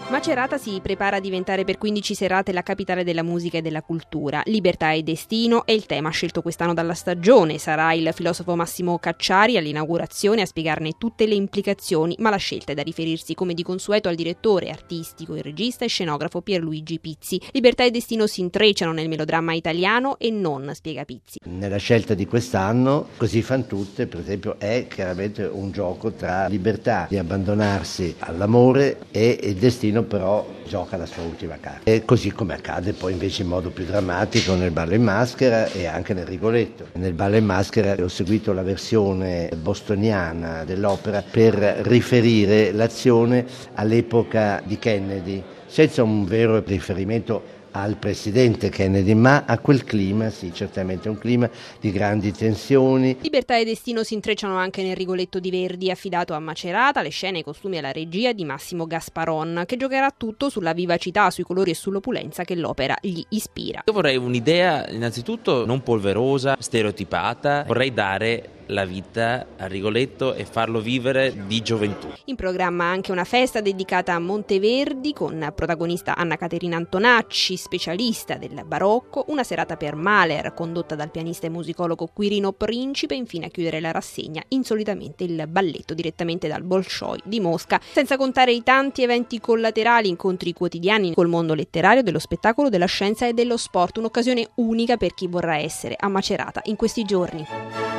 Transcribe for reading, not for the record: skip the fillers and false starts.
Macerata si prepara a diventare per 15 serate la capitale della musica e della cultura. Libertà e destino è il tema scelto quest'anno dalla stagione. Sarà il filosofo Massimo Cacciari all'inaugurazione a spiegarne tutte le implicazioni, ma la scelta è da riferirsi come di consueto al direttore artistico, il regista e scenografo Pierluigi Pizzi. Libertà e destino si intrecciano nel melodramma italiano e non, spiega Pizzi. Nella scelta di quest'anno, Così fan tutte, per esempio, è chiaramente un gioco tra libertà di abbandonarsi all'amore e il destino però gioca la sua ultima carta. E così come accade poi invece in modo più drammatico nel Ballo in Maschera e anche nel Rigoletto. Nel Ballo in Maschera ho seguito la versione bostoniana dell'opera per riferire l'azione all'epoca di Kennedy, senza un vero riferimento al presidente Kennedy, ma a quel clima, sì, certamente un clima di grandi tensioni. Libertà e destino si intrecciano anche nel Rigoletto di Verdi, affidato a Macerata, le scene, i costumi e la regia di Massimo Gasparon, che giocherà tutto sulla vivacità, sui colori e sull'opulenza che l'opera gli ispira. Io vorrei un'idea innanzitutto non polverosa, stereotipata, vorrei dare la vita a Rigoletto e farlo vivere di gioventù. In programma anche una festa dedicata a Monteverdi con protagonista Anna Caterina Antonacci, specialista del barocco, una serata per Mahler condotta dal pianista e musicologo Quirino Principe, infine a chiudere la rassegna insolitamente il balletto direttamente dal Bolshoi di Mosca, senza contare i tanti eventi collaterali, incontri quotidiani col mondo letterario, dello spettacolo, della scienza e dello sport, un'occasione unica per chi vorrà essere a Macerata in questi giorni.